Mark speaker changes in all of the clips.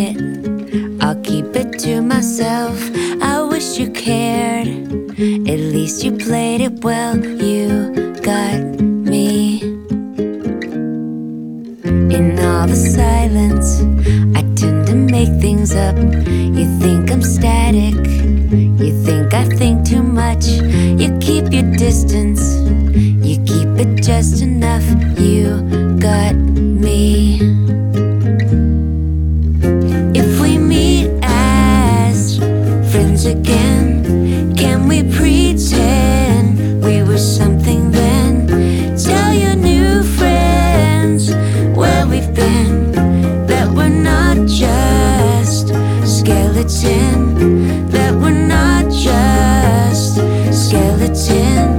Speaker 1: it. I'll keep it to myself. I wish you cared. At least you played it well. You got me. In all the silence, I tend to make things up. You think I'm static. You think I think too much. You keep your distance. You keep it just enough. You got me. If we meet as friends again, can we pretend we were something then? Tell your new friends where we've been, that we're not just skeleton, that we're not just skeleton.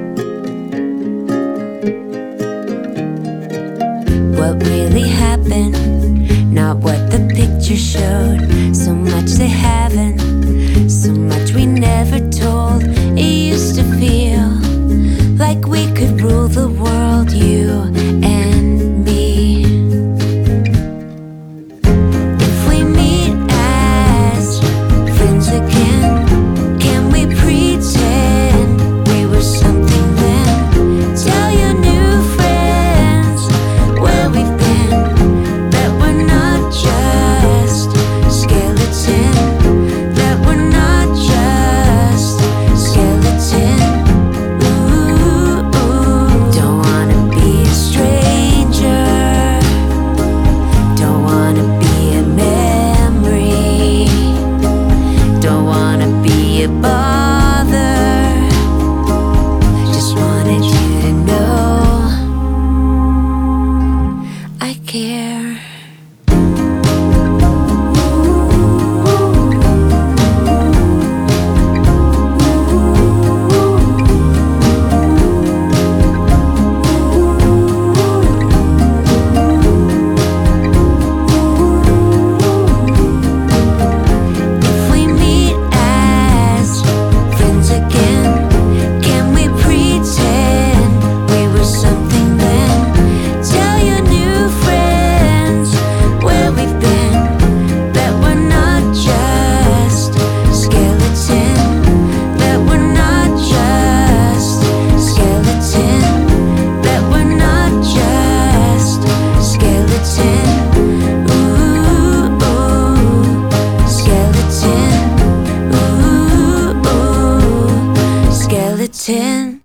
Speaker 1: What really happened, not what the picture showed. So much they haven't, so much we never told. It used to feel like we could rule the world, you and me. If we meet as friends again, can we pretend we were something then? Tell your new friends where we've been, that we're not just skeleton, that we're not just skeleton. Ooh, ooh. Don't wanna be a stranger, don't wanna be a memory, don't wanna be a bother. Just wanted you to know I care. If we meet as friends again, can we pretend we were something then? Tell your new friends where we've been, that we're not just skeleton, that we're not just skeleton, that we're not just skeleton. Ooh, ooh, skeleton. Ooh, ooh, skeleton.